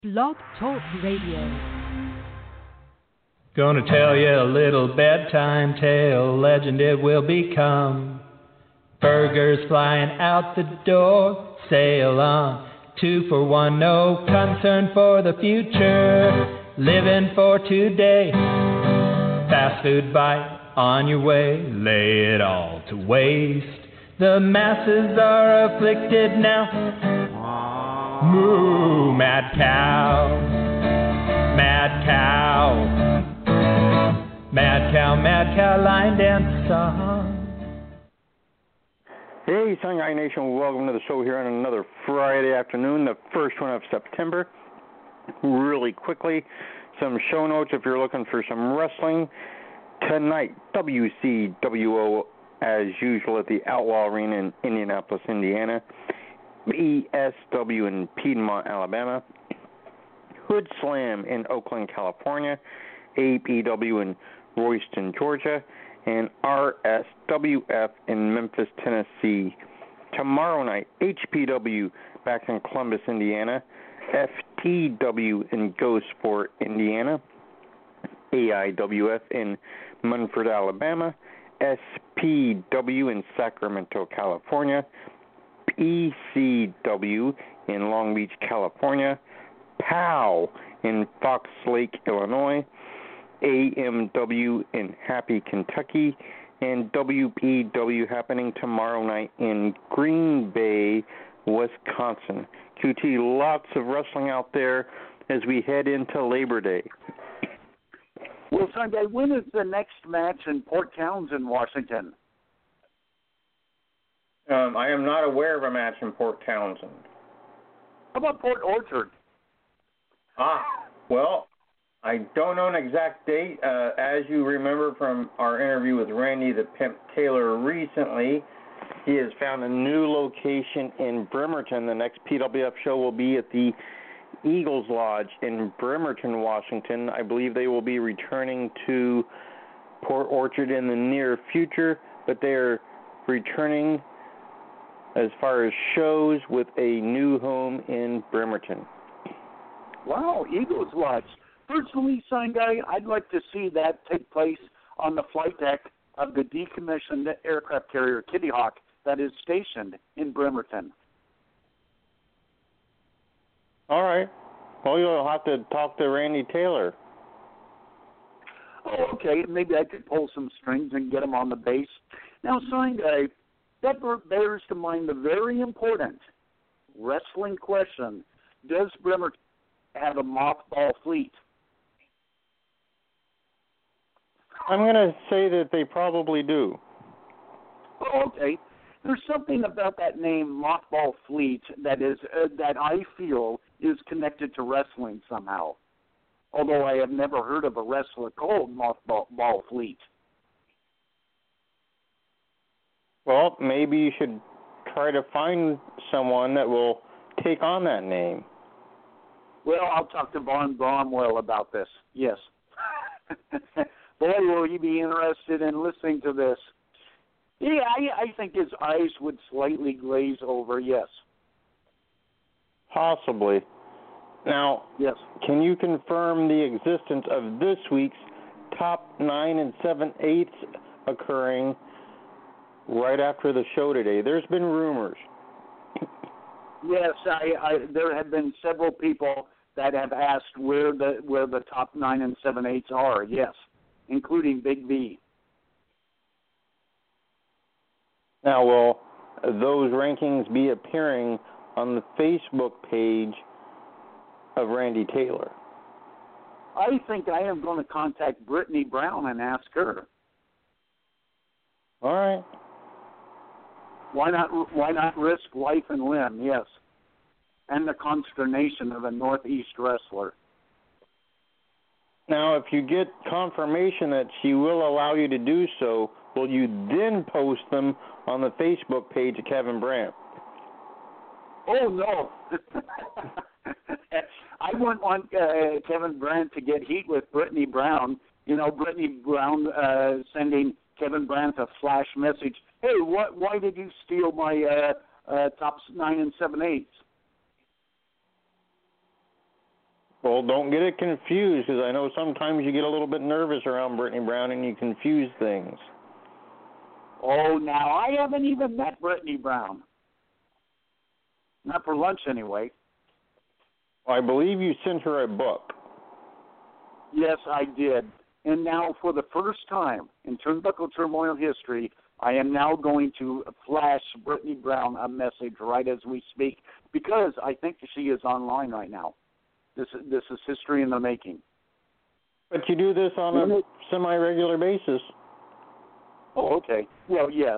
Blog Talk Radio. Gonna tell you a little bedtime tale, legend it will become. Burgers flying out the door, sail on. 2 for 1, no concern for the future. Living for today, fast food bite on your way, lay it all to waste. The masses are afflicted now. Moo, mad cow, mad cow, mad cow, mad cow, line dance song. Hey, Sun Guy Nation, welcome to the show here on another Friday afternoon, the first one of September. Really quickly, some show notes if you're looking for some wrestling. Tonight, WCWO, as usual, at the Outlaw Arena in Indianapolis, Indiana. ESW in Piedmont, Alabama. Hood Slam in Oakland, California. APW in Royston, Georgia. And RSWF in Memphis, Tennessee. Tomorrow night, HPW back in Columbus, Indiana. FTW in Gosport, Indiana. AIWF in Munford, Alabama. SPW in Sacramento, California. ECW in Long Beach, California. POW in Fox Lake, Illinois. AMW in Happy, Kentucky. And WPW happening tomorrow night in Green Bay, Wisconsin. QT, lots of wrestling out there as we head into Labor Day. Well, Sunday, when is the next match in Port Townsend, Washington? I am not aware of a match in Port Townsend. How about Port Orchard? Well, I don't know an exact date. As you remember from our interview with Randy the Pimp Taylor recently, he has found a new location in Bremerton. The next PWF show will be at the Eagles Lodge in Bremerton, Washington. I believe they will be returning to Port Orchard in the near future, but they are returning as far as shows with a new home in Bremerton. Wow, Eagles Lodge. Personally, Sign Guy, I'd like to see that take place on the flight deck of the decommissioned aircraft carrier Kitty Hawk that is stationed in Bremerton. All right. Well, you'll have to talk to Randy Taylor. Oh, okay. Maybe I could pull some strings and get him on the base. Now, Sign Guy, that bears to mind the very important wrestling question. Does Bremerton have a mothball fleet? I'm going to say that they probably do. Oh, okay. There's something about that name, Mothball Fleet, that is that I feel is connected to wrestling somehow. Although I have never heard of a wrestler called Mothball Fleet. Well, maybe you should try to find someone that will take on that name. Well, I'll talk to Von Bromwell about this, yes. Boy, will he be interested in listening to this. Yeah, I think his eyes would slightly glaze over, yes. Possibly. Now, yes. Can you confirm the existence of this week's top 9 7/8 occurring right after the show today? There's been rumors. Yes, there have been several people that have asked where the top 9 7/8 are. Yes, including Big V. Now, will those rankings be appearing on the Facebook page of Randy Taylor? I think I am going to contact Brittany Brown and ask her. All right. Why not risk life and limb? Yes, and the consternation of a Northeast wrestler. Now, if you get confirmation that she will allow you to do so, will you then post them on the Facebook page of Kevin Brandt? Oh, no. I wouldn't want Kevin Brandt to get heat with Brittany Brown. You know, Brittany Brown sending Kevin Brandt a flash message. Hey, why did you steal my top 9 7/8? Well, don't get it confused, because I know sometimes you get a little bit nervous around Brittany Brown and you confuse things. Oh, now, I haven't even met Brittany Brown. Not for lunch, anyway. I believe you sent her a book. Yes, I did. And now, for the first time in Turnbuckle Turmoil history, I am now going to flash Brittany Brown a message right as we speak, because I think she is online right now. This is history in the making. But you do this on a semi-regular basis. Oh, okay. Well, yes.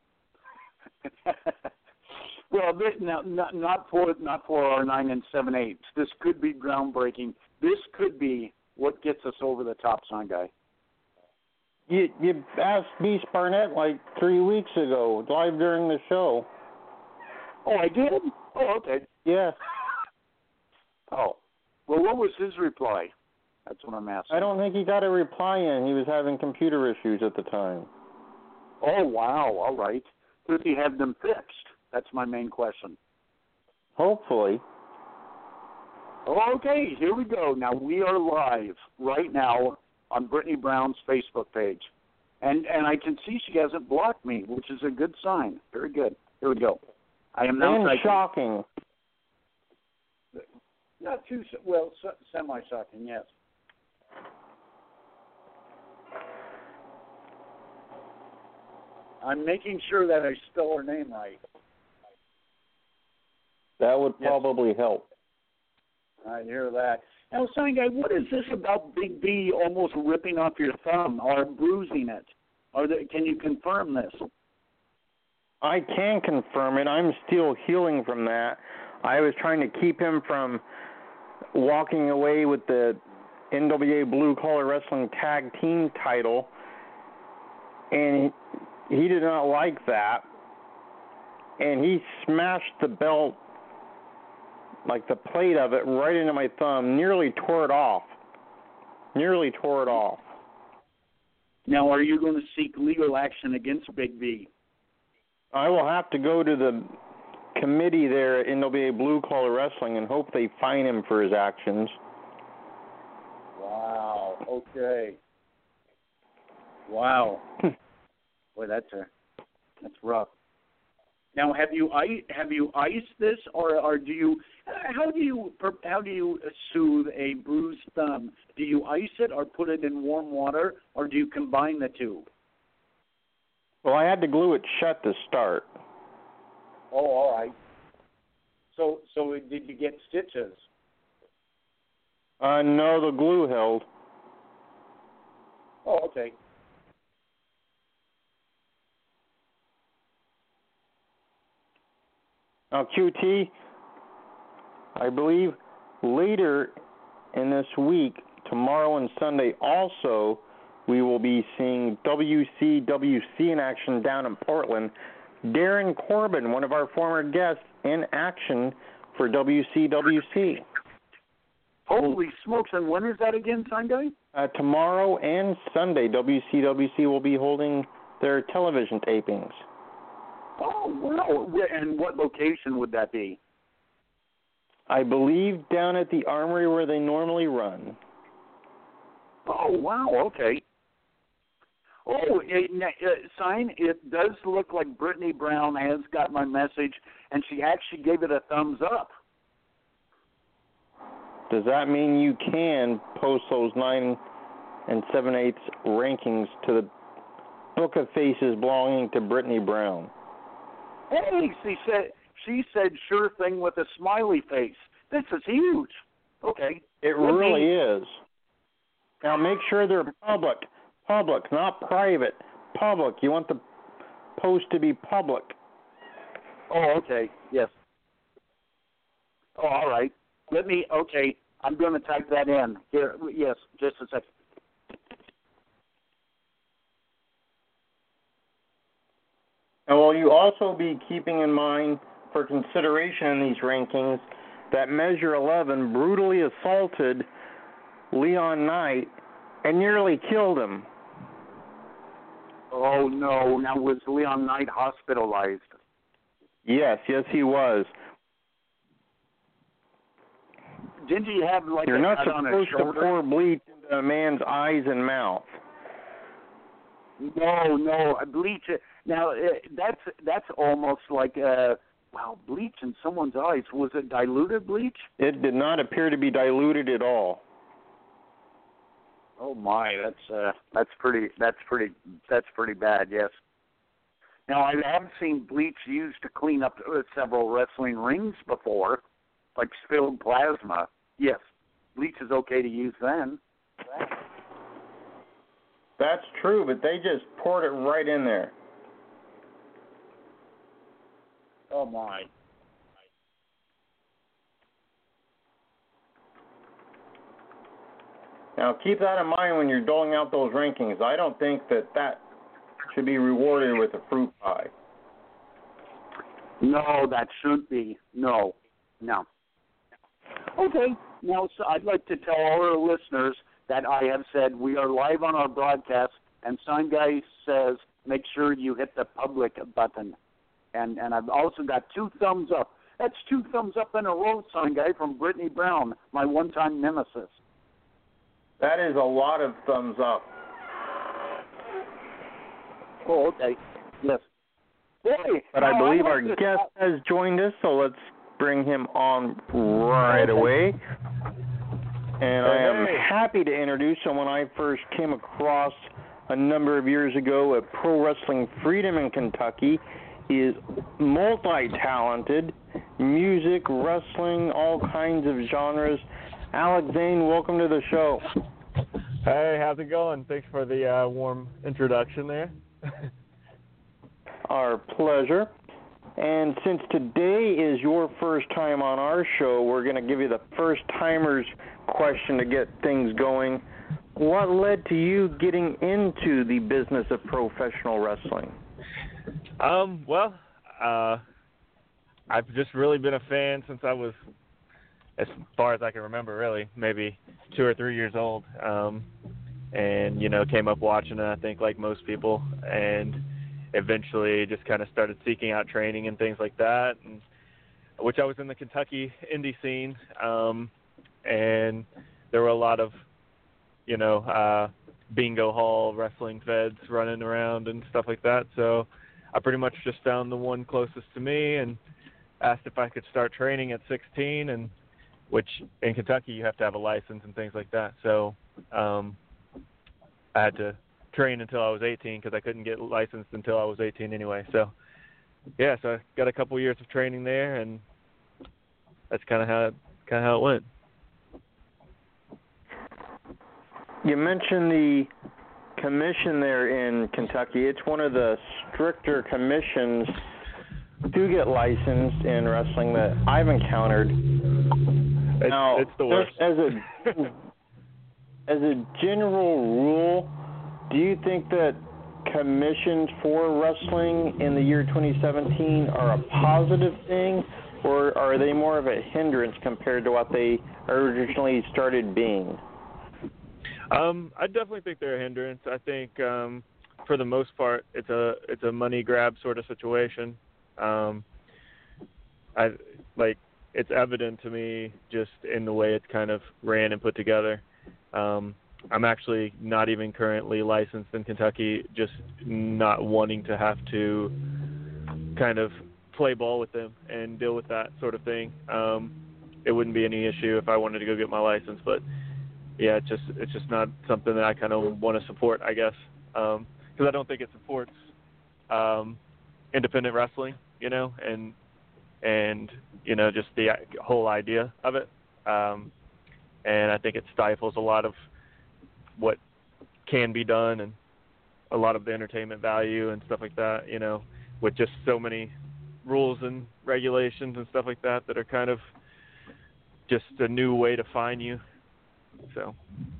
Well, this, now, not for our 9 7/8. This could be groundbreaking. This could be what gets us over the top, Sign Guy. You asked Beast Barnett like 3 weeks ago, live during the show. Oh, I did? Oh, okay. Yeah. Oh. Well, what was his reply? That's what I'm asking. I don't think he got a reply in. He was having computer issues at the time. Oh, wow. All right. Does he have them fixed? That's my main question. Hopefully. Okay, here we go. Now, we are live right now on Brittany Brown's Facebook page. And I can see she hasn't blocked me, which is a good sign. Very good. Here we go. I am now typing. Shocking. Not too, well, semi-shocking, yes. I'm making sure that I spell her name right. That would probably help. I hear that. Now, Sign Guy, what is this about Big B almost ripping off your thumb or bruising it? Can you confirm this? I can confirm it. I'm still healing from that. I was trying to keep him from walking away with the NWA Blue Collar Wrestling Tag Team title, and he did not like that, and he smashed the belt, like the plate of it, right into my thumb, nearly tore it off. Now, are you going to seek legal action against Big B? I will have to go to the committee there at NWA Blue Collar Wrestling and hope they fine him for his actions. Wow. Okay. Wow. Boy, that's rough. Now, have you iced this, or do you? How do you soothe a bruised thumb? Do you ice it, or put it in warm water, or do you combine the two? Well, I had to glue it shut to start. Oh, all right. So did you get stitches? No, the glue held. Oh, okay. Now, QT, I believe later in this week, tomorrow and Sunday also, we will be seeing WCWC in action down in Portland. Darren Corbin, one of our former guests, in action for WCWC. Holy smokes, and when is that again, Sunday? Tomorrow and Sunday, WCWC will be holding their television tapings. Oh, wow. And what location would that be? I believe down at the Armory where they normally run. Oh, wow, okay. Oh, Sign, it does look like Brittany Brown has got my message, and she actually gave it a thumbs up. Does that mean you can post those 9 7/8 rankings to the Book of Faces belonging to Brittany Brown? Hey, she said sure thing with a smiley face. This is huge. Okay. It really is. Now make sure they're public, not private. Public. You want the post to be public. Oh, okay. Yes. Oh, all right. Okay, I'm going to type that in. Here, yes, just a second. And will you also be keeping in mind, for consideration in these rankings, that Measure 11 brutally assaulted Leon Knight and nearly killed him? Oh, no. Now, was Leon Knight hospitalized? Yes, he was. didn't he have like You're a not cut on his supposed to shoulder? pour bleach into a man's eyes and mouth. No, bleach. Now that's almost like bleach in someone's eyes. Was it diluted bleach? It did not appear to be diluted at all. Oh my, that's pretty bad. Yes. Now I have seen bleach used to clean up several wrestling rings before, like spilled plasma. Yes, bleach is okay to use then. That's true, but they just poured it right in there. Oh my. Now keep that in mind when you're doling out those rankings. I don't think that should be rewarded with a fruit pie. No, that shouldn't be. No. Okay. Now, so I'd like to tell all our listeners that I have said we are live on our broadcast, and Sign Guy says make sure you hit the public button. And I've also got 2 thumbs up. That's 2 thumbs up in a row, Sign Guy, from Brittany Brown, my one-time nemesis. That is a lot of thumbs up. Oh, okay. Yes. Boy, But I believe our guest has joined us, so let's bring him on right away. And I am happy to introduce someone I first came across a number of years ago at Pro Wrestling Freedom in Kentucky. He is multi-talented, music, wrestling, all kinds of genres. Alex Zane, welcome to the show. Hey, how's it going? Thanks for the warm introduction there. Our pleasure. And since today is your first time on our show, we're going to give you the first-timers question to get things going. What led to you getting into the business of professional wrestling? I've just really been a fan since I was, as far as I can remember, really, maybe 2 or 3 years old. And, came up watching it, I think, like most people, and eventually just kind of started seeking out training and things like that, which I was in the Kentucky indie scene, and there were a lot of, bingo hall wrestling feds running around and stuff like that. So I pretty much just found the one closest to me and asked if I could start training at 16, and which in Kentucky you have to have a license and things like that. So I had to train until I was 18 because I couldn't get licensed until I was 18 anyway. So I got a couple years of training there, and that's kind of how it went. You mentioned the commission there in Kentucky. It's one of the stricter commissions to get licensed in wrestling that I've encountered. It's the worst. As a general rule, do you think that commissions for wrestling in the year 2017 are a positive thing, or are they more of a hindrance compared to what they originally started being? I definitely think they're a hindrance. I think for the most part it's a money grab sort of situation. It's evident to me just in the way it's kind of ran and put together. I'm actually not even currently licensed in Kentucky, just not wanting to have to kind of play ball with them and deal with that sort of thing. It wouldn't be any issue if I wanted to go get my license, but yeah, it's just not something that I kind of want to support, I guess, because I don't think it supports independent wrestling, and just the whole idea of it. And I think it stifles a lot of what can be done and a lot of the entertainment value and stuff like that, with just so many rules and regulations and stuff like that are kind of just a new way to fine you. So.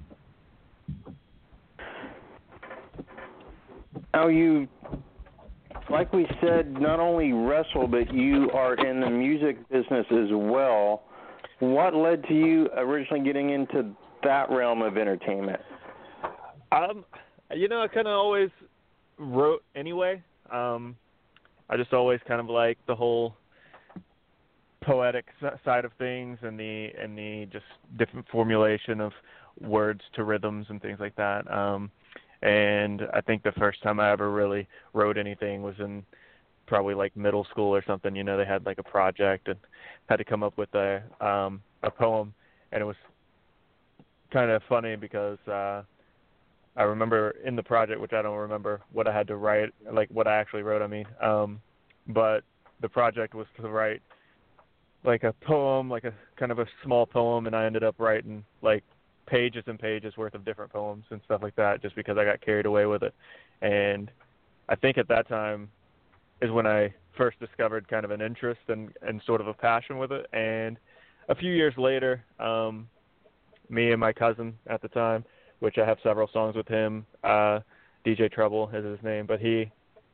Now you, like we said, not only wrestle, but you are in the music business as well. What led to you originally getting into that realm of entertainment? I kind of always wrote anyway. I just always kind of like the whole poetic side of things and the just different formulation of words to rhythms and things like that. And I think the first time I ever really wrote anything was in probably like middle school or something. You know, they had like a project and had to come up with a poem, and it was kind of funny because I remember in the project, which I don't remember what I had to write, like what I actually wrote, but the project was to write like a poem, like a kind of a small poem, and I ended up writing like pages and pages worth of different poems and stuff like that just because I got carried away with it. And I think at that time is when I first discovered kind of an interest and sort of a passion with it. And a few years later, me and my cousin at the time, which I have several songs with him, DJ Trouble is his name, but he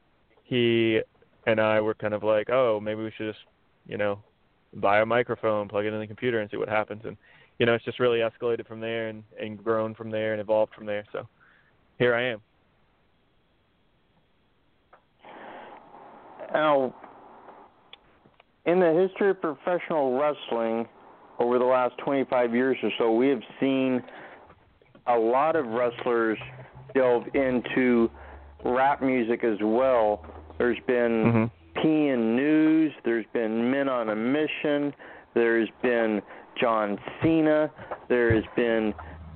and I were kind of like, oh, maybe we should just, you know, buy a microphone, plug it in the computer and see what happens. And, you know, it's just really escalated from there and grown from there and evolved from there. So here I am. Now, in the history of professional wrestling over the last 25 years or so, we have seen a lot of wrestlers delve into rap music as well. There's been PN News, there's been Men on a Mission, there's been John Cena, there's been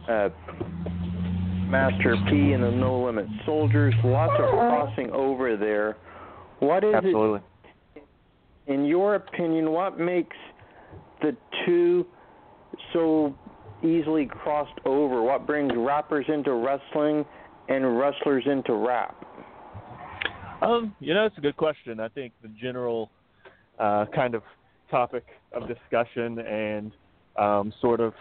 Master P and the No Limit Soldiers, lots of crossing over there. What is Absolutely. it, in your opinion, what makes the two so easily crossed over? What brings rappers into wrestling and wrestlers into rap? You know, it's a good question. I think the general kind of topic of discussion and sort of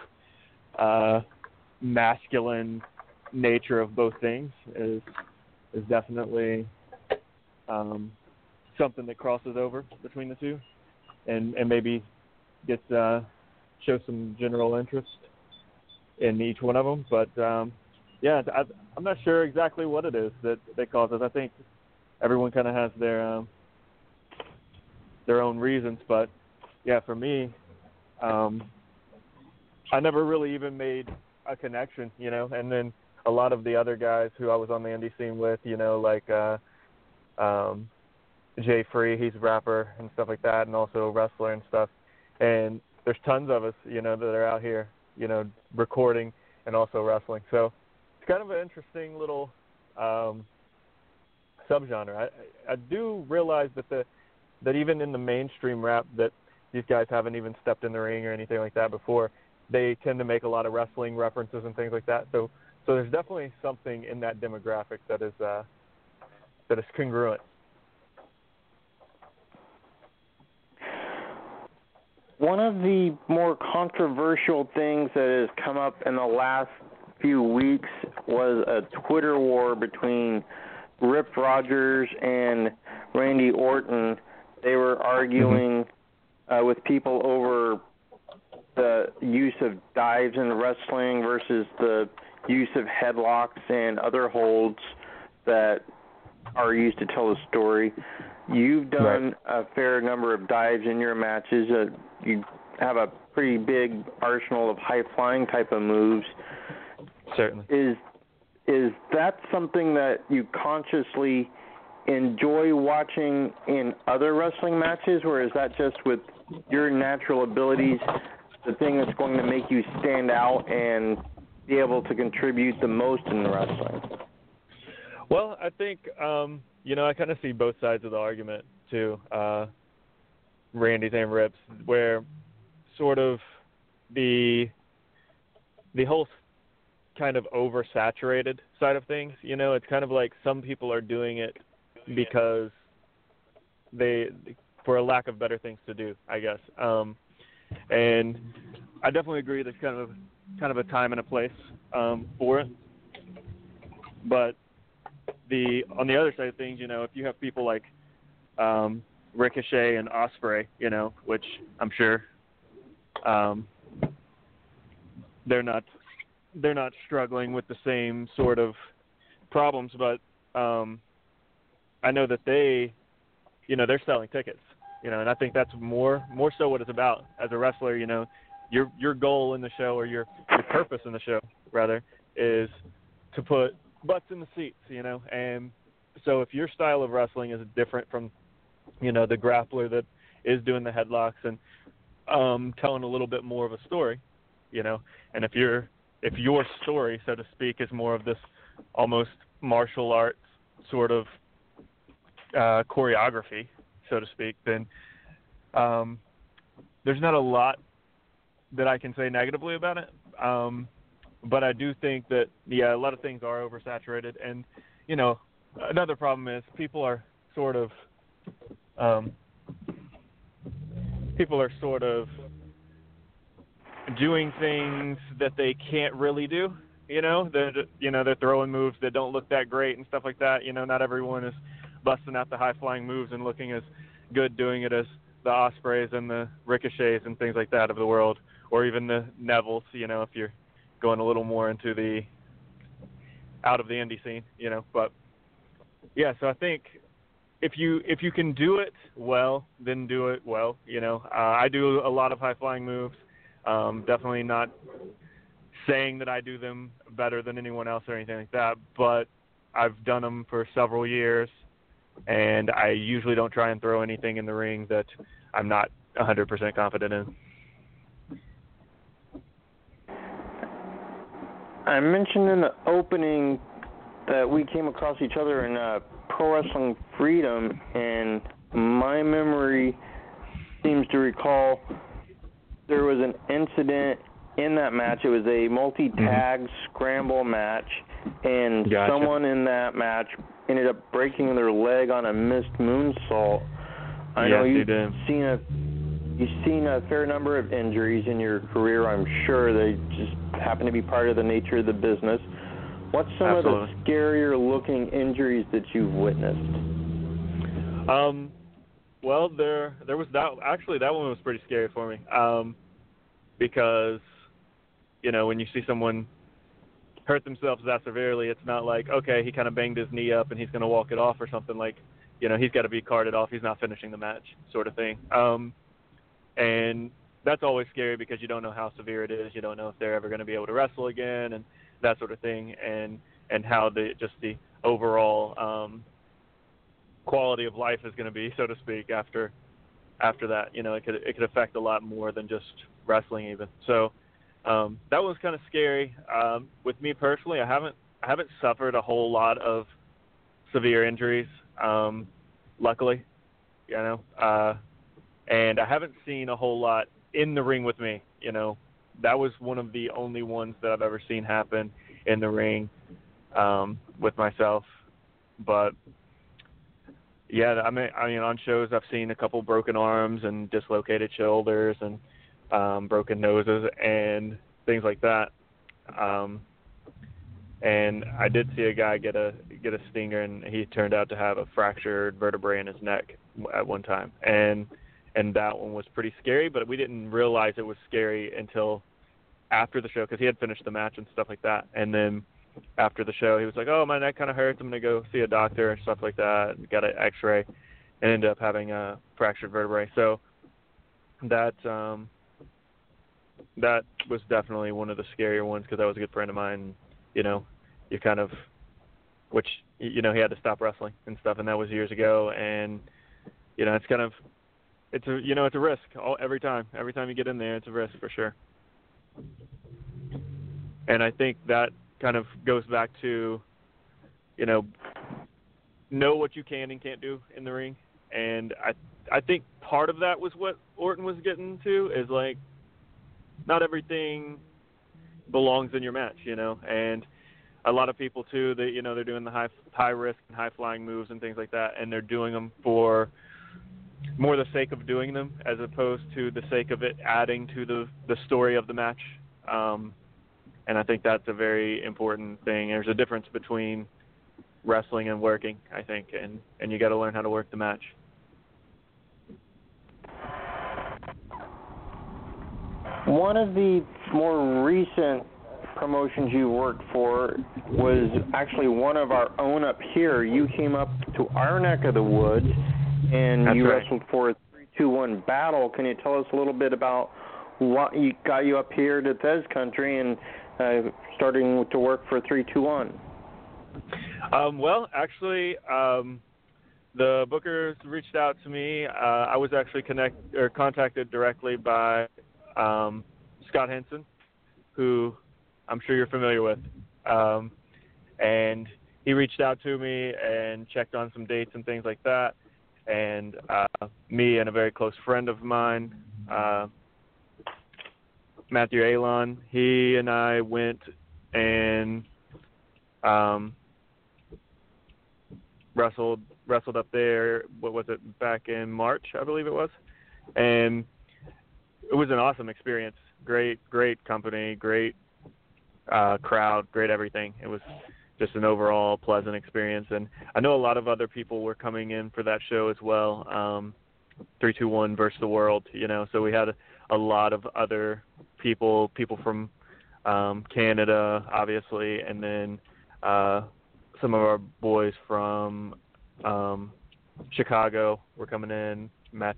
masculine nature of both things is definitely something that crosses over between the two, and maybe gets show some general interest in each one of them. But yeah, I'm not sure exactly what it is that causes. I think everyone kind of has their own reasons, but yeah, for me, I never really even made a connection, you know. And then a lot of the other guys who I was on the indie scene with, you know, like Jay Free, he's a rapper and stuff like that, and also a wrestler and stuff. And there's tons of us, you know, that are out here, you know, recording and also wrestling. So it's kind of an interesting little subgenre. I do realize that even in the mainstream rap that these guys haven't even stepped in the ring or anything like that before, they tend to make a lot of wrestling references and things like that. So there's definitely something in that demographic that is congruent. One of the more controversial things that has come up in the last few weeks was a Twitter war between Rip Rogers and Randy Orton. They were arguing with people over the use of dives in wrestling versus the use of headlocks and other holds that are used to tell a story. You've done a fair number of dives in your matches. You have a pretty big arsenal of high-flying type of moves. Certainly. Is that something that you consciously enjoy watching in other wrestling matches, or is that just with your natural abilities the thing that's going to make you stand out and be able to contribute the most in wrestling? Well, I think, you know, I kind of see both sides of the argument, too, Randy's and Rip's, where sort of the whole kind of oversaturated side of things, you know, it's kind of like some people are doing it because they, for a lack of better things to do, I guess. And I definitely agree there's kind of a time and a place for it. But on the other side of things, you know, if you have people like Ricochet and Ospreay, you know, which I'm sure they're not struggling with the same sort of problems, but I know that they, you know, they're selling tickets, And I think that's more so what it's about. As a wrestler, your goal in the show, or your purpose in the show, rather, is to put butts in the seats, And so if your style of wrestling is different from, the grappler that is doing the headlocks and telling a little bit more of a story, and if your story, so to speak, is more of this almost martial arts sort of choreography, so to speak, then there's not a lot that I can say negatively about it. But I do think that, a lot of things are oversaturated. And, another problem is people are sort of doing things that they can't really do. They're throwing moves that don't look that great and stuff like that. Not everyone is busting out the high-flying moves and looking as good doing it as the Ospreys and the Ricochets and things like that of the world, or even the Nevilles, if you're going a little more into the out of the indie scene, But, so I think if you can do it well, then do it well, I do a lot of high-flying moves, definitely not saying that I do them better than anyone else or anything like that, but I've done them for several years, and I usually don't try and throw anything in the ring that I'm not 100% confident in. I mentioned in the opening that we came across each other in Pro Wrestling Freedom, and my memory seems to recall there was an incident in that match. It was a multi-tag scramble match, and someone in that match ended up breaking their leg on a missed moonsault. I know you've seen a fair number of injuries in your career. I'm sure they just happen to be part of the nature of the business. What's some of the scarier looking injuries that you've witnessed? Well, there was that. Actually, that one was pretty scary for me, because when you see someone hurt themselves that severely, it's not like, okay, he kind of banged his knee up and he's going to walk it off or something. Like, he's got to be carted off. He's not finishing the match, sort of thing. And that's always scary because you don't know how severe it is. You don't know if they're ever going to be able to wrestle again and that sort of thing, and how the overall quality of life is going to be, so to speak, after that. It could affect a lot more than just wrestling even. So that was kind of scary. With me personally, I haven't suffered a whole lot of severe injuries, luckily, and I haven't seen a whole lot in the ring with me. That was one of the only ones that I've ever seen happen in the ring with myself. But yeah, I mean, on shows I've seen a couple broken arms and dislocated shoulders and broken noses and things like that. And I did see a guy get a stinger, and he turned out to have a fractured vertebrae in his neck at one time. And that one was pretty scary, but we didn't realize it was scary until after the show, because he had finished the match and stuff like that. And then after the show, he was like, "Oh, my neck kind of hurts. I'm going to go see a doctor," and stuff like that. And got an x-ray and ended up having a fractured vertebrae. So that was definitely one of the scarier ones, because that was a good friend of mine. You kind of, which, he had to stop wrestling and stuff, and that was years ago. And, it's kind of, it's a risk every time you get in there. It's a risk for sure. And I think that kind of goes back to, know what you can and can't do in the ring. And I think part of that was what Orton was getting to, is like, not everything belongs in your match, and a lot of people too, that, they're doing the high risk and high flying moves and things like that, and they're doing them for more the sake of doing them, as opposed to the sake of it adding to the story of the match. And I think that's a very important thing. There's a difference between wrestling and working, I think, and you got to learn how to work the match. One of the more recent promotions you worked for was actually one of our own up here. You came up to our neck of the woods, and That's you right. wrestled for 3-2-1 battle. Can you tell us a little bit about what got you up here to Thez country and starting to work for 3-2-1? Well, actually, the bookers reached out to me. I was actually contacted directly by Scott Henson, who I'm sure you're familiar with. And he reached out to me and checked on some dates and things like that. And me and a very close friend of mine, Matthew Alon, he and I went and wrestled up there. What was it, back in March, I believe it was. And it was an awesome experience. Great company, great crowd, great everything. It was just an overall pleasant experience. And I know a lot of other people were coming in for that show as well. 3-2-1 versus the world, so we had a lot of other people from Canada, obviously, and then some of our boys from Chicago were coming in, Matt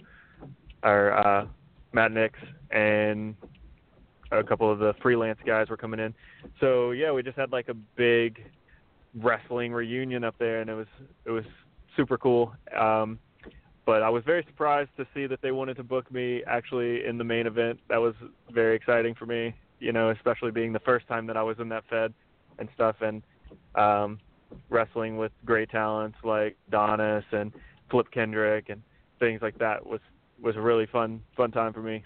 Nix, and a couple of the freelance guys were coming in. So yeah, we just had like a big wrestling reunion up there, and it was super cool. But I was very surprised to see that they wanted to book me actually in the main event. That was very exciting for me, especially being the first time that I was in that Fed and stuff, and wrestling with great talents like Donis and Flip Kendrick and things like that was a really fun time for me.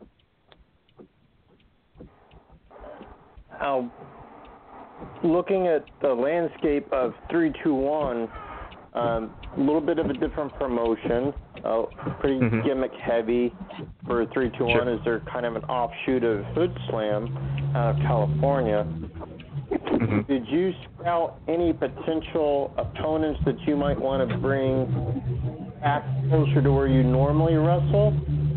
Looking at the landscape of 3-2-1, a little bit of a different promotion, pretty gimmick heavy for 3-2-1. Sure. Is there kind of an offshoot of Hood Slam out of California? Did you scout any potential opponents that you might want to bring back closer to where you normally wrestle?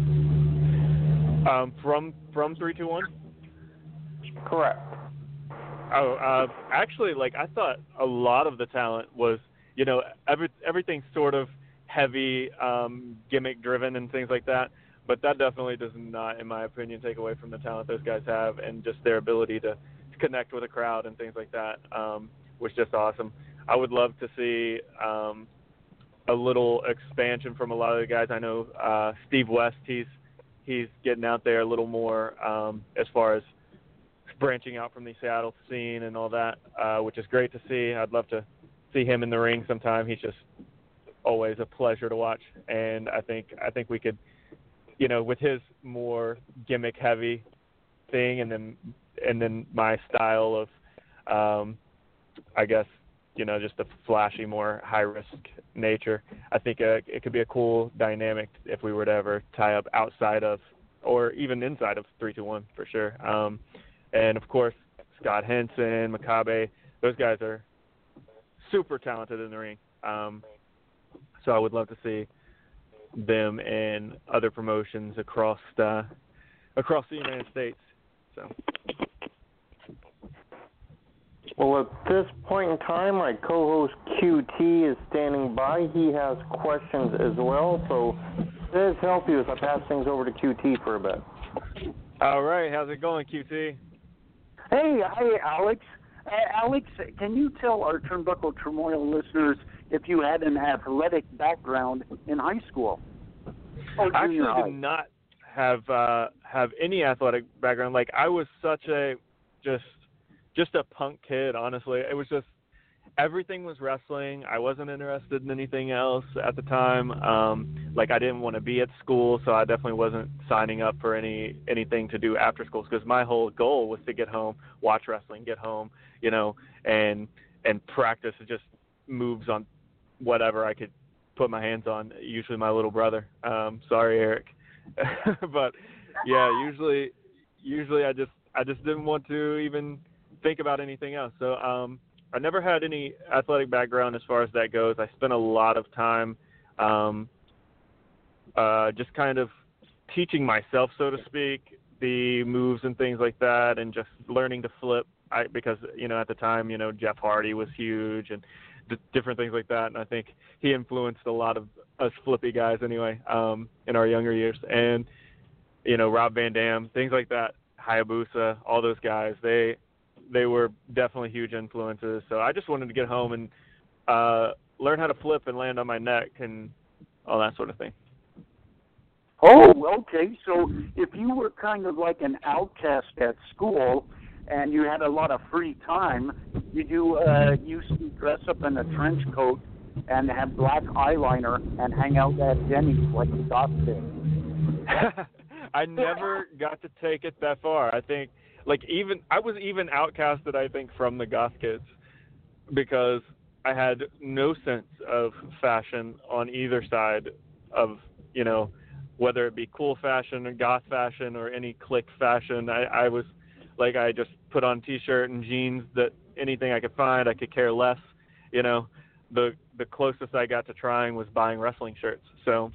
From 3-2-1? Correct. Actually, I thought a lot of the talent was, everything's sort of heavy, gimmick driven and things like that. But that definitely does not, in my opinion, take away from the talent those guys have and just their ability to connect with a crowd and things like that, was just awesome. I would love to see a little expansion from a lot of the guys. I know Steve West, he's getting out there a little more as far as branching out from the Seattle scene and all that, which is great to see. I'd love to see him in the ring sometime. He's just always a pleasure to watch, and I think we could, with his more gimmick heavy thing, and then my style of, I guess, just a flashy, more high risk nature. I think it could be a cool dynamic if we were to ever tie up outside of, or even inside of 3-2-1 for sure. And of course, Scott Henson, Makabe, those guys are super talented in the ring. So I would love to see them in other promotions across the United States. So. Well, at this point in time, my co-host QT is standing by. He has questions as well. So let's help you as I pass things over to QT for a bit. All right. How's it going, QT? Hey, Alex. Alex, can you tell our Turnbuckle Turmoil listeners if you had an athletic background in high school? I actually did not have any athletic background. I was such a just a punk kid, honestly. It was just everything was wrestling. I wasn't interested in anything else at the time. I didn't want to be at school, so I definitely wasn't signing up for anything to do after school, because my whole goal was to get home, watch wrestling, get home, and practice just moves on whatever I could put my hands on, usually my little brother. Sorry, Eric. But yeah, usually I just didn't want to even think about anything else. So I never had any athletic background as far as that goes. I spent a lot of time just kind of teaching myself, so to speak, the moves and things like that, and just learning to flip. Because at the time, Jeff Hardy was huge, and different things like that. And I think he influenced a lot of us flippy guys anyway, in our younger years. And, Rob Van Dam, things like that, Hayabusa, all those guys, they were definitely huge influences. So I just wanted to get home and learn how to flip and land on my neck and all that sort of thing. Oh, okay. So if you were kind of like an outcast at school and you had a lot of free time, did you used to dress up in a trench coat and have black eyeliner and hang out at Denny's like the goth did? I never got to take it that far. I think, I was even outcasted, I think, from the goth kids because I had no sense of fashion on either side of, whether it be cool fashion or goth fashion or any clique fashion. I was I just put on T-shirt and jeans that anything I could find. I could care less. The closest I got to trying was buying wrestling shirts. So.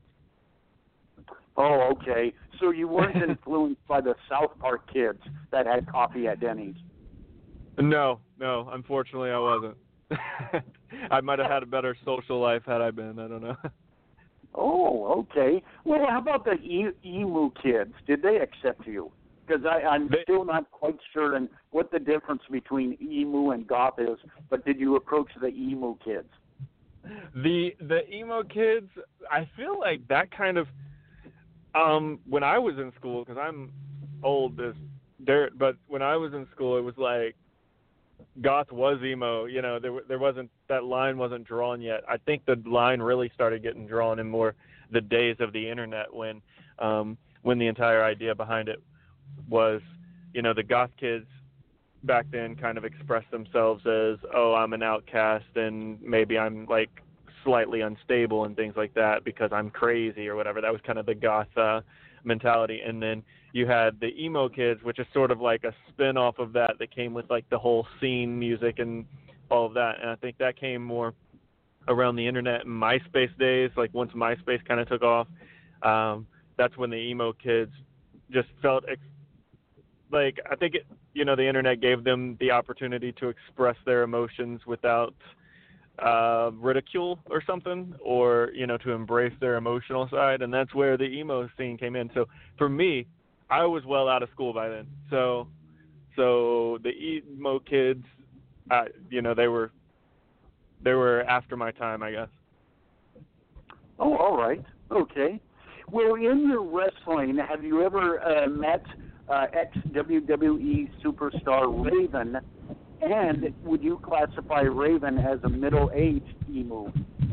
Oh, okay. So you weren't influenced by the South Park kids that had coffee at Denny's? No. Unfortunately, I wasn't. I might have had a better social life had I been. I don't know. Oh, okay. Well, how about the emu kids? Did they accept you? Because I'm still not quite certain what the difference between emu and goth is, but did you approach the emu kids? The emo kids, I feel like that kind of, when I was in school, because I'm old as dirt, but when I was in school, it was like goth was emo. There wasn't, that line wasn't drawn yet. I think the line really started getting drawn in more the days of the internet when the entire idea behind it was, the goth kids back then kind of expressed themselves as, oh, I'm an outcast and maybe I'm slightly unstable and things like that because I'm crazy or whatever. That was kind of the goth mentality. And then you had the emo kids, which is sort of like a spin-off of that came with the whole scene music and all of that. And I think that came more around the internet and MySpace days. Once MySpace kind of took off, that's when the emo kids just felt I think the internet gave them the opportunity to express their emotions without ridicule or something, or to embrace their emotional side, and that's where the emo scene came in. So for me, I was well out of school by then. So the emo kids, they were after my time, I guess. Oh, all right, okay. Well, in your wrestling, have you ever met ex-WWE superstar Raven? And would you classify Raven as a middle-aged emu?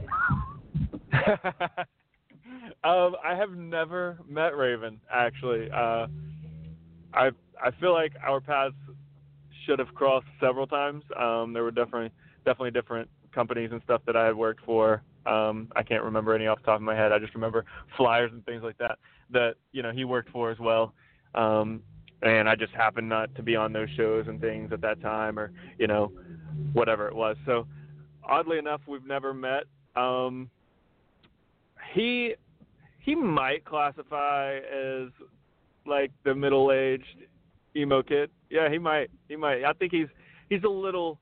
I have never met Raven, actually. I feel like our paths should have crossed several times. There were definitely different companies and stuff that I had worked for. I can't remember any off the top of my head. I just remember flyers and things like that he worked for as well. And I just happened not to be on those shows and things at that time, or whatever it was. So oddly enough, we've never met. He might classify as the middle-aged emo kid. Yeah, he might. I think he's a little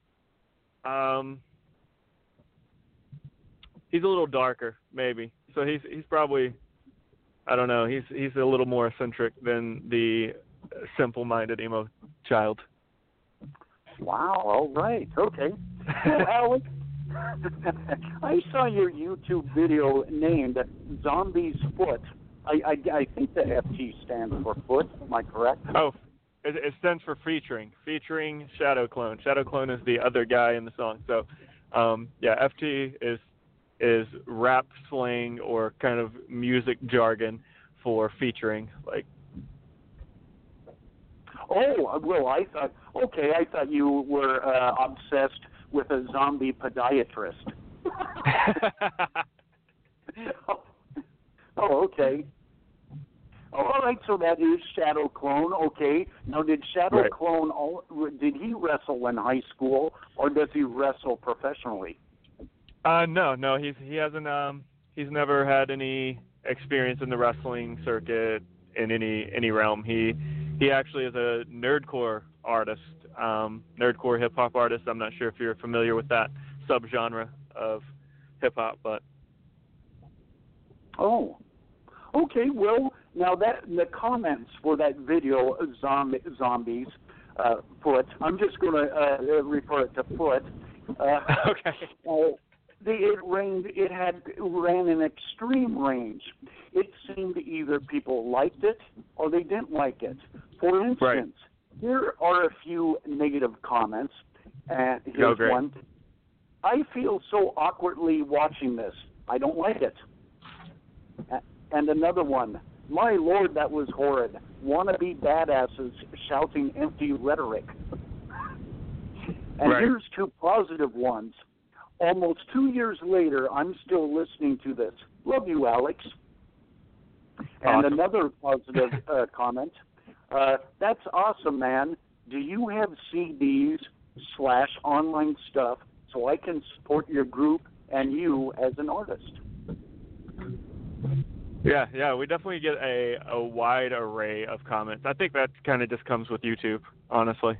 darker, maybe. So he's probably, I don't know. He's a little more eccentric than the simple-minded emo child. Wow. All right. Okay. Well, Alex, I saw your YouTube video named Zombie's Foot. I think the FT stands for foot. Am I correct? Oh, it stands for featuring Shadow Clone. Shadow Clone is the other guy in the song. So, yeah, FT is rap slang or kind of music jargon for featuring, Oh, well, I thought you were obsessed with a zombie podiatrist. Oh, okay. Oh, all right, so that is Shadow Clone. Okay. Now, did Shadow Clone, did he wrestle in high school, or does he wrestle professionally? No, he hasn't. He's never had any experience in the wrestling circuit in any realm. He actually is a nerdcore artist, nerdcore hip hop artist. I'm not sure if you're familiar with that subgenre of hip hop, but. Oh, okay. Well, now that the comments for that video, zombies, foot. I'm just going to refer it to foot. Okay. It ran an extreme range. It seemed either people liked it or they didn't like it. For instance, here are a few negative comments. Here's one. I feel so awkwardly watching this. I don't like it. And another one. My Lord, that was horrid. Wannabe badasses shouting empty rhetoric. And here's two positive ones. Almost 2 years later, I'm still listening to this. Love you, Alex. And another positive comment. That's awesome, man. Do you have CDs / online stuff so I can support your group and you as an artist? Yeah, we definitely get a wide array of comments. I think that kind of just comes with YouTube, honestly.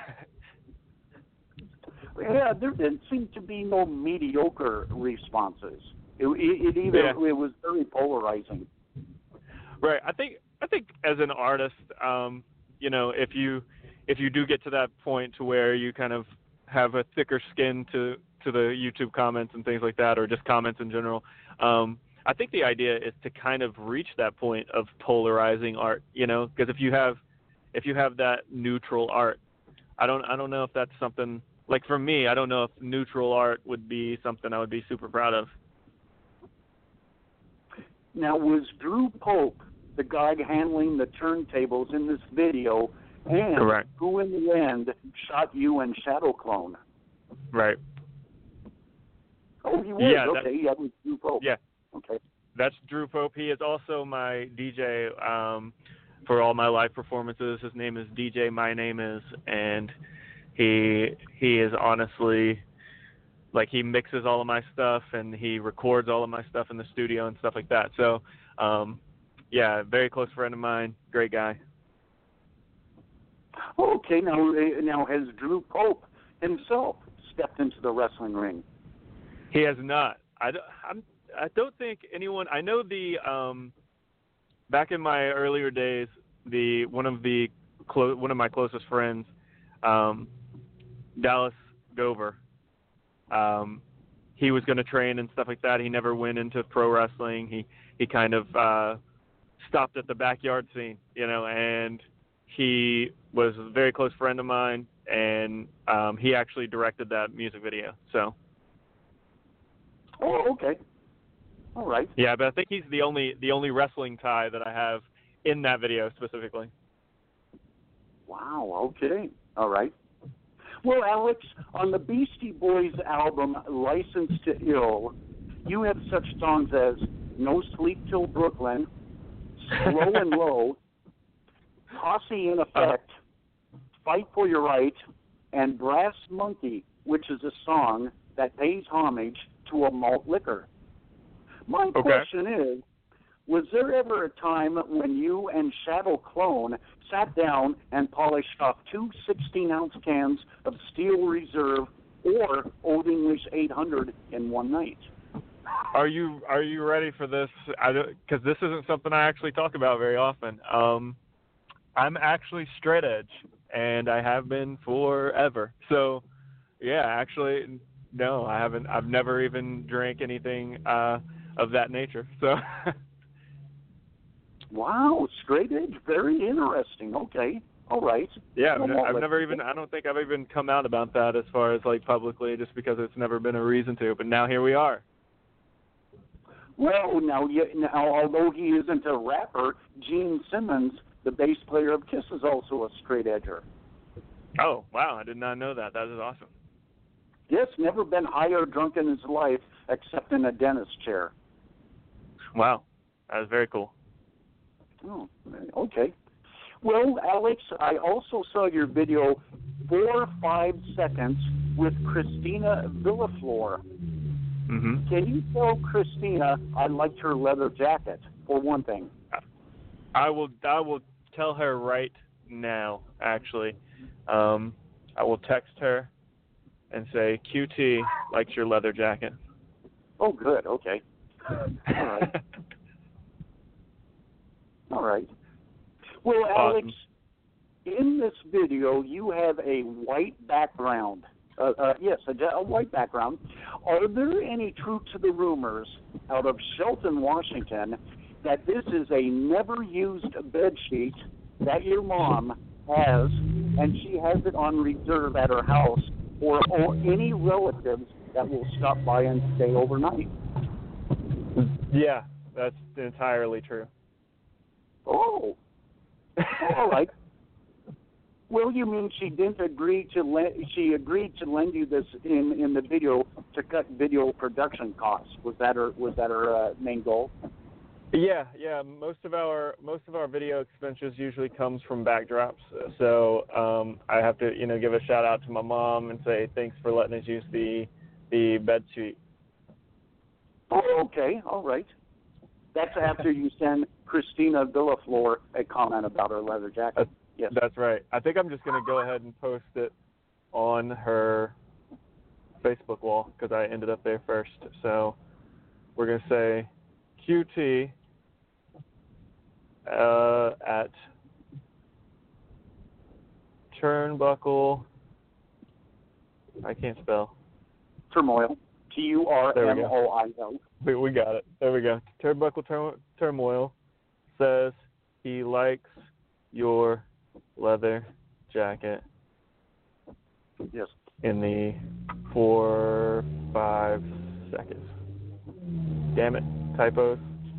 Yeah, there didn't seem to be no mediocre responses. It was very polarizing. Right. I think as an artist, if you do get to that point to where you kind of have a thicker skin to the YouTube comments and things like that, or just comments in general, I think the idea is to kind of reach that point of polarizing art, because if you have that neutral art, I don't know if that's something. Like for me, I don't know if neutral art would be something I would be super proud of. Now, was Drew Pope the guy handling the turntables in this video, and Correct. who in the end shot you and Shadow Clone? Right. Oh, he was? Yeah, okay, that was Drew Pope. Yeah. Okay. That's Drew Pope. He is also my DJ for all my live performances. His name is DJ My Name Is, and he is honestly, like, he mixes all of my stuff and he records all of my stuff in the studio and stuff like that. So, yeah, very close friend of mine, great guy. Okay, now has Drew Pope himself stepped into the wrestling ring? He has not. I don't think anyone. I know back in my earlier days, one of my closest friends, Dallas Gover. He was going to train and stuff like that. He never went into pro wrestling. He kind of stopped at the backyard scene, and he was a very close friend of mine, and he actually directed that music video. So. Oh, okay. All right. Yeah, but I think he's the only wrestling tie that I have in that video specifically. Wow. Okay. All right. Well, Alex, on the Beastie Boys album License to Ill, you have such songs as No Sleep Till Brooklyn, Slow and Low, Posse in Effect, Fight for Your Right, and Brass Monkey, which is a song that pays homage to a malt liquor. My question is, was there ever a time when you and Shadow Clone sat down and polished off 2 16-ounce cans of Steel Reserve or Old English 800 in one night? Are you ready for this? Because this isn't something I actually talk about very often. I'm actually straight edge, and I have been forever. So, yeah, actually, no, I haven't. I've never even drank anything of that nature. So. Wow, straight edge, very interesting. Okay, all right. Yeah, I've never even. I don't think I've even come out about that as far as like publicly, just because it's never been a reason to. But now here we are. Well, now, although he isn't a rapper, Gene Simmons, the bass player of Kiss, is also a straight edger. Oh, wow, I did not know that. That is awesome. Yes, never been high or drunk in his life except in a dentist chair. Wow, that is very cool. Oh, okay. Well, Alex, I also saw your video 4 or 5 seconds with Christina Villaflor. Mm-hmm. Can you tell Christina I liked her leather jacket, for one thing? I will tell her right now, actually. I will text her and say QT likes your leather jacket. Oh, good. Okay. All right. All right. Well, Alex, in this video, you have a white background. Yes, a white background. Are there any truth to the rumors out of Shelton, Washington, that this is a never-used bed sheet that your mom has, and she has it on reserve at her house, or any relatives that will stop by and stay overnight? Yeah, that's entirely true. Oh, all right. Well, you mean she didn't agree to she agreed to lend you this in the video to cut video production costs? Was that her main goal? Yeah. Most of our video expenses usually comes from backdrops. So I have to give a shout out to my mom and say thanks for letting us use the bed sheet. Oh, okay, all right. That's after you send Christina Villaflor a comment about her leather jacket. Yes. That's right. I think I'm just going to go ahead and post it on her Facebook wall because I ended up there first. So we're going to say QT at Turnbuckle. I can't spell. Turmoil. Turmoil. We got it. There we go. Turnbuckle Turmoil says he likes your leather jacket. Yes. In the 4-5 seconds. Damn it. Typos.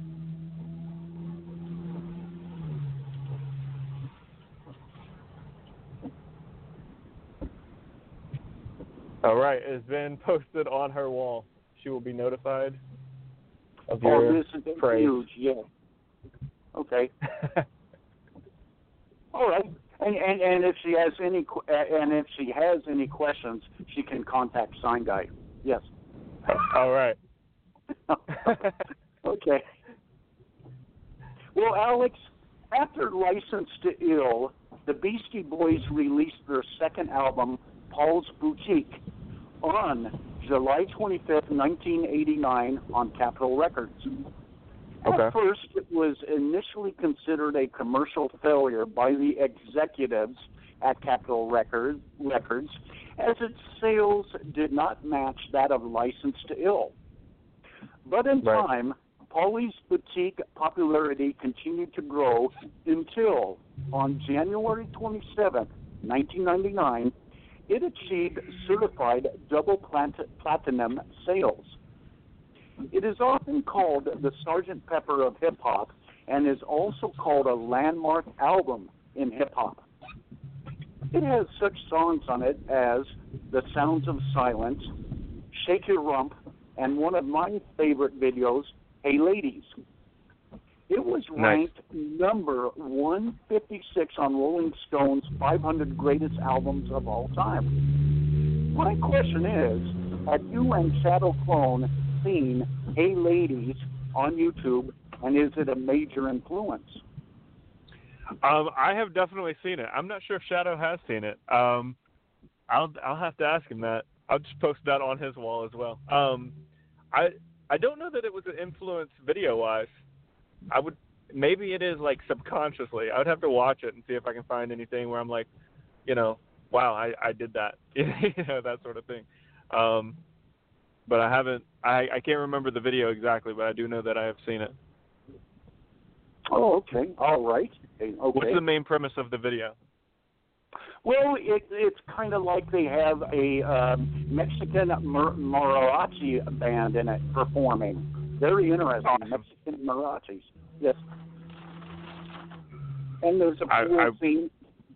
All right, it's been posted on her wall. She will be notified of your this is praise. Huge, yeah. Okay. All right. And if she has any questions, she can contact Sign Guy. Yes. All right. Okay. Well, Alex, after License to Ill, the Beastie Boys released their second album, Paul's Boutique, on July 25th, 1989, on Capitol Records. Okay. At first, it was initially considered a commercial failure by the executives at Capitol Records, as its sales did not match that of License to Ill. But in time, Paul's Boutique popularity continued to grow until, on January 27th, 1999, it achieved certified double platinum sales. It is often called the Sgt. Pepper of hip-hop and is also called a landmark album in hip-hop. It has such songs on it as The Sounds of Silence, Shake Your Rump, and one of my favorite videos, Hey Ladies. It was ranked number 156 on Rolling Stone's 500 greatest albums of all time. My question is, have you and Shadow Clone seen Hey Ladies on YouTube, and is it a major influence? I have definitely seen it. I'm not sure if Shadow has seen it. I'll have to ask him that. I'll just post that on his wall as well. I don't know that it was an influence video-wise. Maybe it is like subconsciously. I would have to watch it and see if I can find anything where I'm like, wow, I did that, that sort of thing. But I haven't. I can't remember the video exactly, but I do know that I have seen it. Oh, okay. All right. Okay. What's the main premise of the video? Well, it's kind of like they have a Mexican mariachi band in it performing. Very interesting. Awesome. Mexican mariachis. Yes. And there's a pool scene.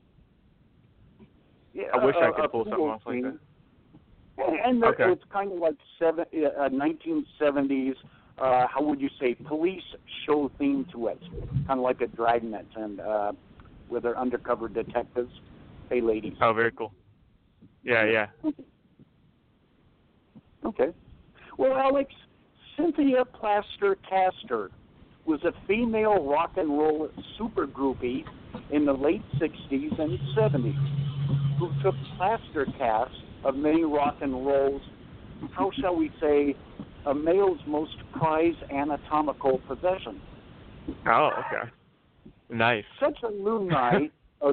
Yeah, I wish I could pull something off like that. And it's kind of like 1970s, how would you say, police show theme to it. Kind of like a Dragnet and where they're undercover detectives. Hey, ladies. Oh, very cool. Yeah. Okay. Well, Alex, Cynthia Plaster Caster was a female rock and roll super groupie in the late 60s and 70s who took plaster casts of many rock and rolls, how shall we say, a male's most prized anatomical possession. Oh, okay. Nice. Such alumni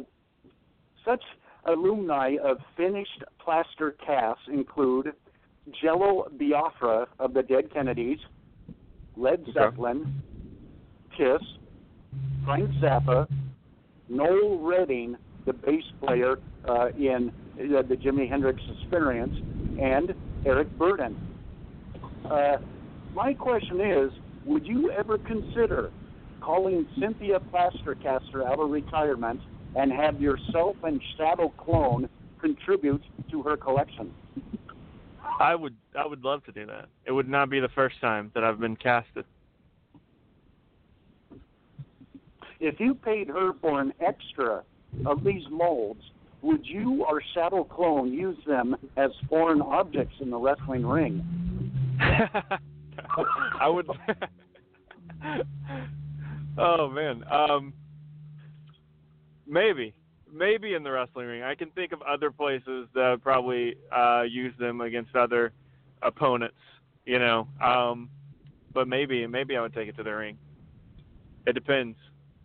of finished plaster casts include Jello Biafra of the Dead Kennedys, Led Zeppelin, Kiss, Frank Zappa, Noel Redding, the bass player in the Jimi Hendrix Experience, and Eric Burden. My question is, would you ever consider calling Cynthia Plastercaster out of retirement and have yourself and Shadow Clone contribute to her collection? I would love to do that. It would not be the first time that I've been casted. If you paid her for an extra of these molds, would you or Shadow Clone use them as foreign objects in the wrestling ring? I would. Oh man, maybe in the wrestling ring. I can think of other places that would probably use them against other opponents. But maybe I would take it to the ring. It depends.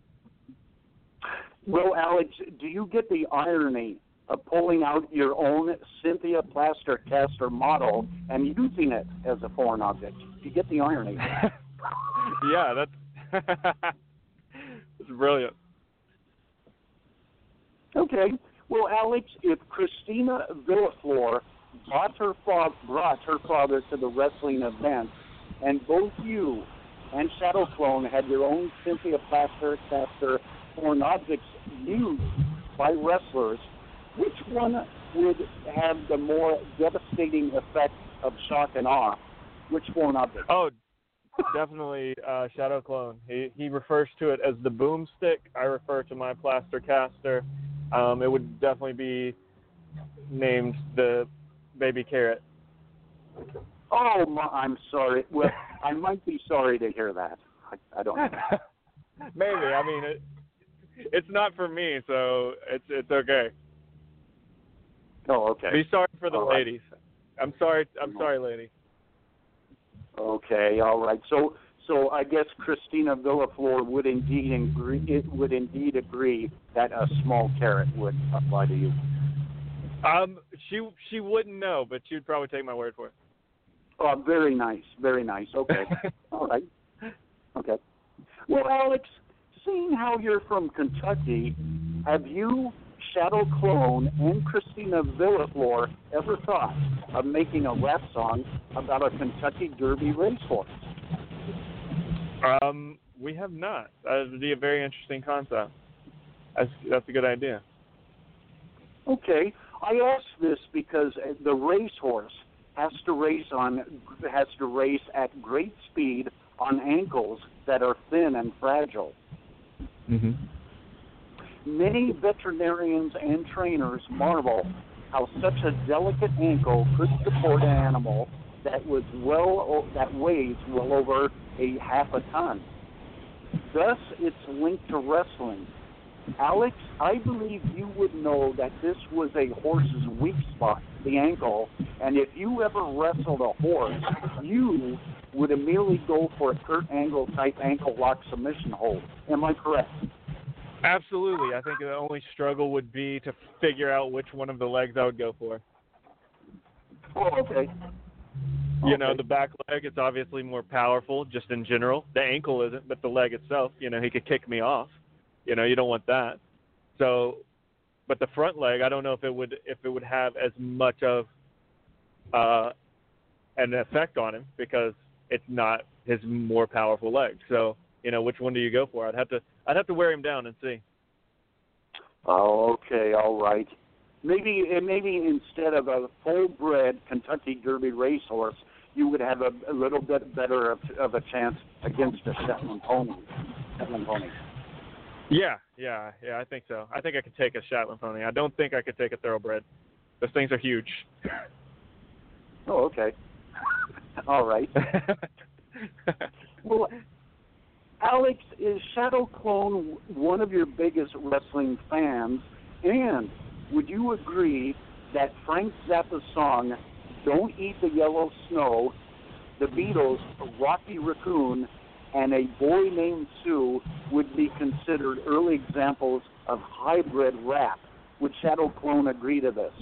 Well, Alex, do you get the irony of pulling out your own Cynthia Plastercaster model and using it as a foreign object? Do you get the irony? Yeah, that's brilliant. Okay. Well, Alex, if Christina Villaflor brought her father to the wrestling event, and both you and Shadow Clone had your own Cynthia Plastercaster foreign objects used by wrestlers, which one would have the more devastating effect of shock and awe? Which foreign object? Oh, definitely Shadow Clone. He refers to it as the boomstick. I refer to my Plastercaster. It would definitely be named the baby carrot. Oh, I'm sorry. Well, I might be sorry to hear that. I don't know. Maybe. I mean, it's not for me, so it's okay. Oh, okay. Be sorry for the all ladies. Right. I'm sorry, lady. Okay, all right. So I guess Christina Villaflor would indeed agree that a small carrot would apply to you. She wouldn't know, but she would probably take my word for it. Oh, very nice, very nice. Okay, all right. Okay. Well, Alex, seeing how you're from Kentucky, have you, Shadow Clone, and Christina Villaflor ever thought of making a rap song about a Kentucky Derby racehorse? We have not. That would be a very interesting concept. That's a good idea. Okay, I ask this because the racehorse has to race at great speed on ankles that are thin and fragile. Mm-hmm. Many veterinarians and trainers marvel how such a delicate ankle could support an animal that weighs well over a half a ton. Thus, it's linked to wrestling. Alex, I believe you would know that this was a horse's weak spot, the ankle, and if you ever wrestled a horse, you would immediately go for a Kurt Angle type ankle lock submission hold. Am I correct? Absolutely. I think the only struggle would be to figure out which one of the legs I would go for. Oh, okay. You know, the back leg, it's obviously more powerful just in general. The ankle isn't, but the leg itself, he could kick me off. You don't want that. So, but the front leg, I don't know if it would have as much of an effect on him because it's not his more powerful leg. So, which one do you go for? I'd have to wear him down and see. Oh, okay, all right. Maybe instead of a full-bred Kentucky Derby racehorse, you would have a little bit better of a chance against a Shetland pony. Yeah, I think so. I think I could take a Shetland pony. I don't think I could take a thoroughbred. Those things are huge. Oh, okay. All right. Well, Alex, is Shadow Clone one of your biggest wrestling fans? And would you agree that Frank Zappa's song, Don't Eat the Yellow Snow, the Beatles' Rocky Raccoon, and A Boy Named Sue would be considered early examples of hybrid rap? Would Shadow Clone agree to this?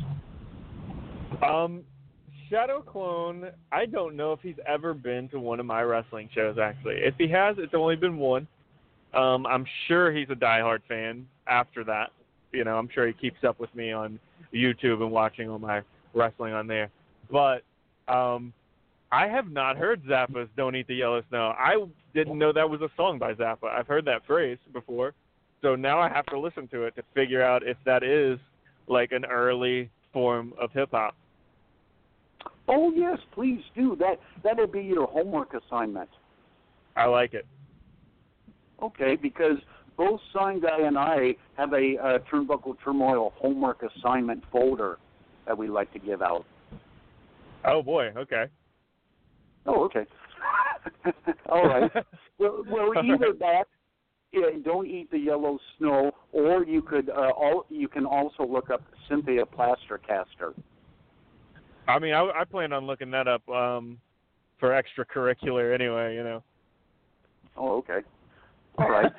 Shadow Clone, I don't know if he's ever been to one of my wrestling shows, actually. If he has, it's only been one. I'm sure he's a diehard fan after that. You know, I'm sure he keeps up with me on YouTube and watching all my wrestling on there. But I have not heard Zappa's Don't Eat the Yellow Snow. I didn't know that was a song by Zappa. I've heard that phrase before. So now I have to listen to it to figure out if that is like an early form of hip-hop. Oh, yes, please do. That'll be your homework assignment. I like it. Okay, because both Sign Guy and I have a Turnbuckle Turmoil homework assignment folder that we like to give out. Oh, boy, okay. Oh, okay. All right. Well, either that, Don't Eat the Yellow Snow, or you could you can also look up Cynthia Plastercaster. I mean, I plan on looking that up for extracurricular anyway, you know. Oh, okay. All right.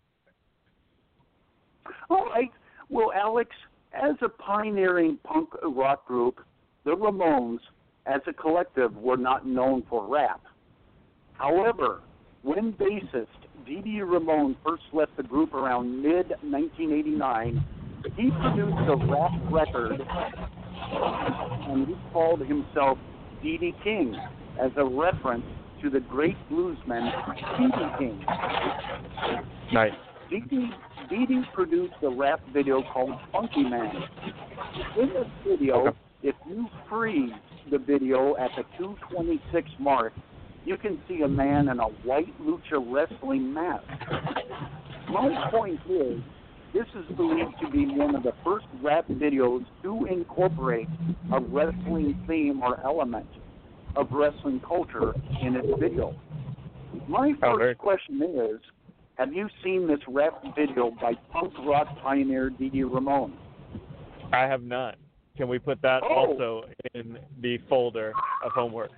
All right. Well, Alex, as a pioneering punk rock group, the Ramones, as a collective, were not known for rap. However, when bassist Dee Ramone first left the group around mid-1989, he produced a rap record, and he called himself D.D. King as a reference to the great bluesman D.D. King. Nice. D.D. produced a rap video called Funky Man. In this video, if you freeze the video at the 2:26 mark, you can see a man in a white lucha wrestling mask. My point is, this is believed to be one of the first rap videos to incorporate a wrestling theme or element of wrestling culture in its video. My first question is, have you seen this rap video by punk rock pioneer Dee Ramone? I have not. Can we put that also in the folder of homework?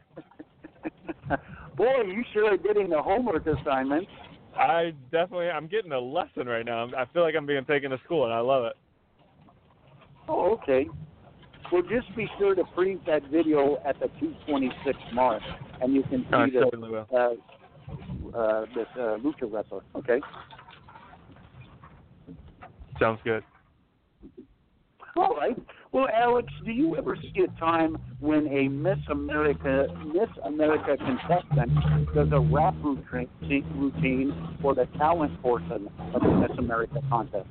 Boy, you sure are getting the homework assignment. I'm getting a lesson right now. I feel like I'm being taken to school, and I love it. Oh, okay. Well, just be sure to freeze that video at the 2:26 mark, and you can see this lucha wrestler. Okay. Sounds good. All right. Well, Alex, do you ever see a time when a Miss America contestant does a rap routine for the talent portion of the Miss America contest?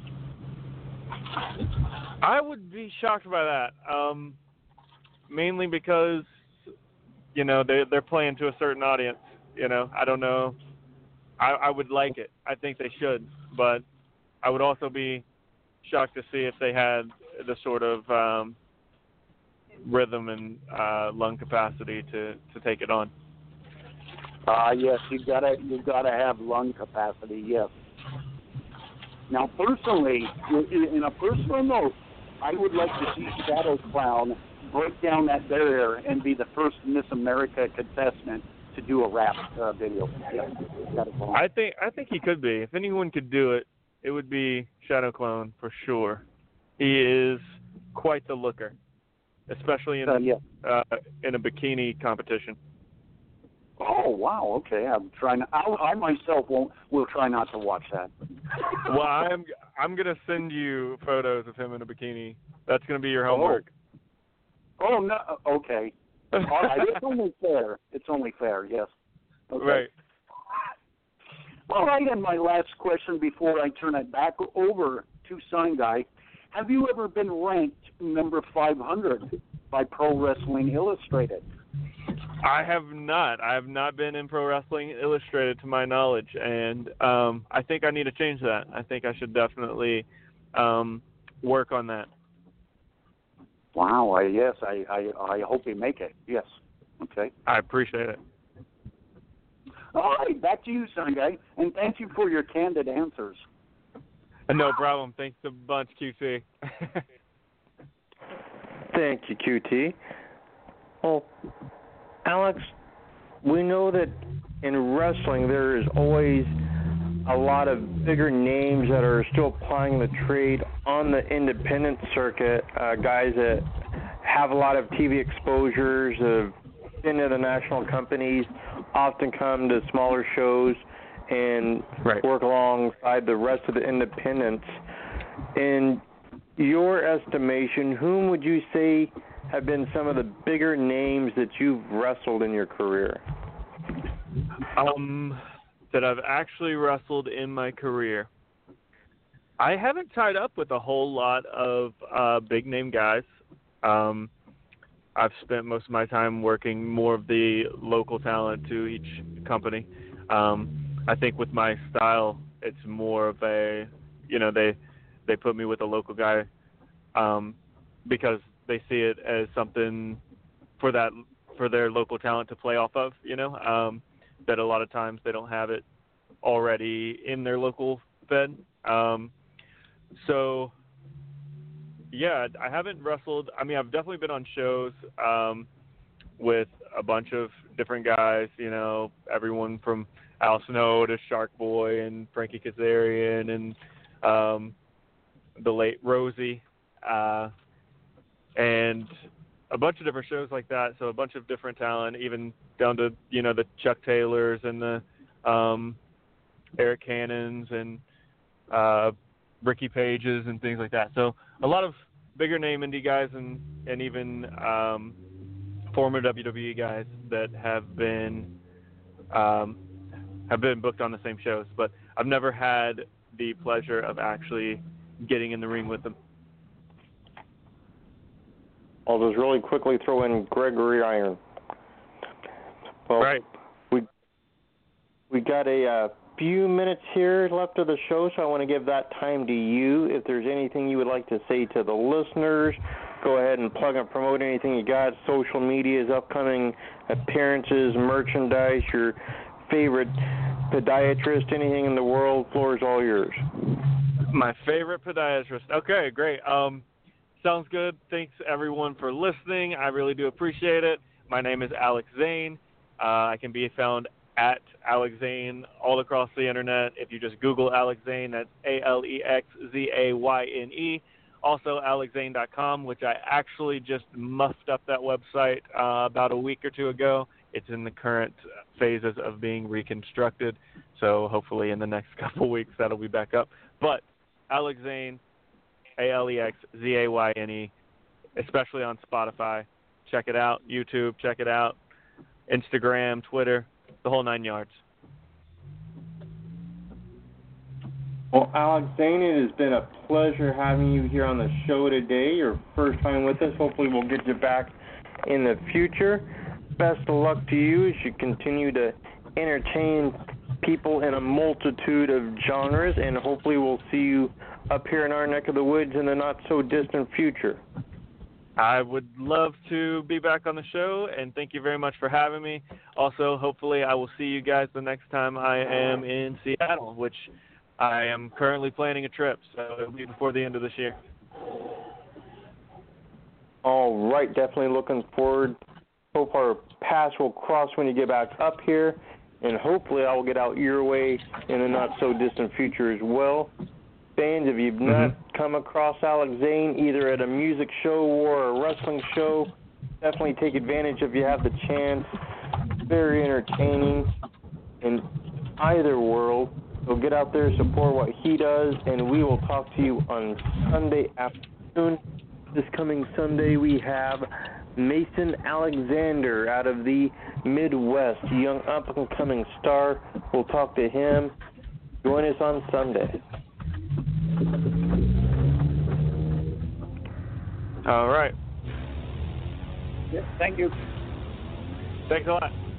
I would be shocked by that, mainly because, you know, they're playing to a certain audience. You know, I don't know. I would like it. I think they should, but I would also be shocked to see if they had the sort of rhythm and lung capacity to take it on. Yes, you've got to have lung capacity. Yes. Now, personally, in a personal note, I would like to see Shadow Clown break down that barrier and be the first Miss America contestant to do a rap video. Yeah, I think he could be. If anyone could do it, it would be Shadow Clone for sure. He is quite the looker, especially in a bikini competition. Oh wow! Okay, I'm trying. I myself will try not to watch that. Well, I'm gonna send you photos of him in a bikini. That's gonna be your homework. Oh no. Okay. All right. It's only fair. It's only fair. Yes. Okay. Right. All right, and my last question before I turn it back over to Sign Guy. Have you ever been ranked number 500 by Pro Wrestling Illustrated? I have not. I have not been in Pro Wrestling Illustrated to my knowledge, and I think I need to change that. I think I should definitely work on that. Wow, yes, I hope you make it. Yes. Okay. I appreciate it. All right, back to you, Sign Guy, and thank you for your candid answers. No problem. Thanks a bunch, QC. Thank you, QT. Well, Alex, we know that in wrestling there is always a lot of bigger names that are still plying the trade on the independent circuit, guys that have a lot of TV exposures, have been to the national companies, often come to smaller shows and work alongside the rest of the independents. In your estimation, whom would you say have been some of the bigger names that you've wrestled in your career? That I've actually wrestled in my career. I haven't tied up with a whole lot of big name guys. I've spent most of my time working more of the local talent to each company. I think with my style, it's more of a, they put me with a local guy because they see it as something for their local talent to play off of, that a lot of times they don't have it already in their local fed. So, yeah, I haven't wrestled. I mean, I've definitely been on shows with a bunch of different guys, everyone from Al Snow to Shark Boy and Frankie Kazarian and the late Rosie, and a bunch of different shows like that. So a bunch of different talent, even down to, the Chuck Taylors and the Eric Cannons and Ricky Pages and things like that. So a lot of bigger name indie guys and even former WWE guys that have been booked on the same shows. But I've never had the pleasure of actually getting in the ring with them. I'll just really quickly throw in Gregory Iron. Well, we got a few minutes here left of the show, so I want to give that time to you. If there's anything you would like to say to the listeners, go ahead and plug and promote anything you got, social medias, upcoming appearances, merchandise, your favorite podiatrist, anything in the world. Floor is all yours. My favorite podiatrist. Okay, great. Sounds good. Thanks, everyone, for listening. I really do appreciate it. My name is Alex Zane. I can be found at Alex Zane all across the internet. If you just Google Alex Zane, that's AlexZayne. Also, AlexZane.com, which I actually just muffed up that website about a week or two ago. It's in the current phases of being reconstructed, so hopefully in the next couple weeks that'll be back up. But Alex Zane, AlexZayne, especially on Spotify. Check it out. YouTube, check it out. Instagram, Twitter, the whole 9 yards. Well, Alex Zane, it has been a pleasure having you here on the show today. Your first time with us. Hopefully we'll get you back in the future. Best of luck to you as you continue to entertain people in a multitude of genres, and hopefully we'll see you up here in our neck of the woods in the not-so-distant future. I would love to be back on the show, and thank you very much for having me. Also, hopefully I will see you guys the next time I am in Seattle, which I am currently planning a trip, so it'll be before the end of this year. All right, definitely looking forward. Hope our paths will cross when you get back up here, and hopefully I will get out your way in the not-so-distant future as well. Fans, if you've not come across Alex Zane either at a music show or a wrestling show, definitely take advantage if you have the chance. Very entertaining in either world. So get out there, support what he does, and we will talk to you on Sunday afternoon. This coming Sunday we have Mason Alexander out of the Midwest, a young up-and-coming star. We'll talk to him. Join us on Sunday. All right. Yep, thank you. Thanks a lot.